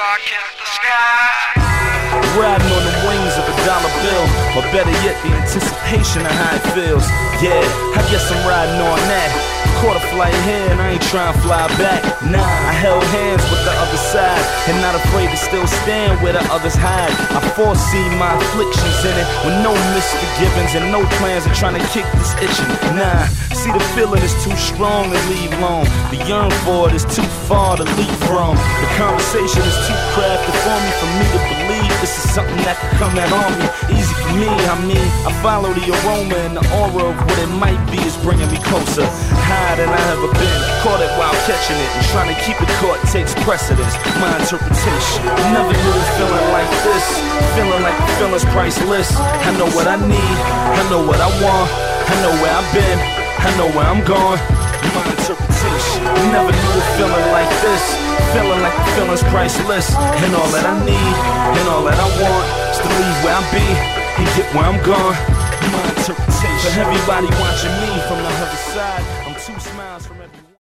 rock in the sky. Riding on the wings of a dollar bill, or better yet, the anticipation of how it feels. Yeah, I guess I'm riding on that. Caught a flight here and I ain't trying to fly back. Nah, I held hands with the other side, and not afraid to still stand where the others hide. I foresee my afflictions in it, with no misforgivings and no plans of trying to kick this itching. Nah, see the feeling is too strong to leave alone. The yearn for it is too far to leap from. The conversation is too crafted for me to believe this is something that can come out on me. Easy for me, I follow the aroma and the aura of what it might be is bringing me closer. Higher than I ever been, caught it while catching it, and trying to keep it caught takes precedence. My interpretation, never knew a feeling like this. Feeling like the feeling's priceless. I know what I need, I know what I want, I know where I've been, I know where I'm going. My interpretation, never knew a feeling like this. Feeling like the feeling's priceless, and all that I need, and all that I want is to leave where I be and get where I'm going. My interpretation. For everybody watching me from the other side, I'm 2 smiles from everyone.